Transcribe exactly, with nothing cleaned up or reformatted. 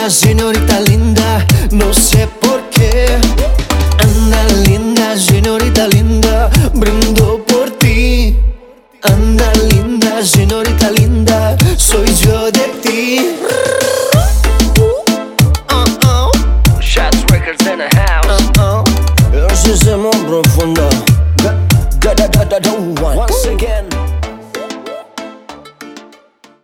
señorita linda, no sé por qué. Anda linda, señorita linda, brindo por ti. Anda linda, señorita linda, soy yo de ti. Uh-oh. Shots Records in the house. Uh-oh. Ese es el más profundo. Da, da, da, da, da, once again.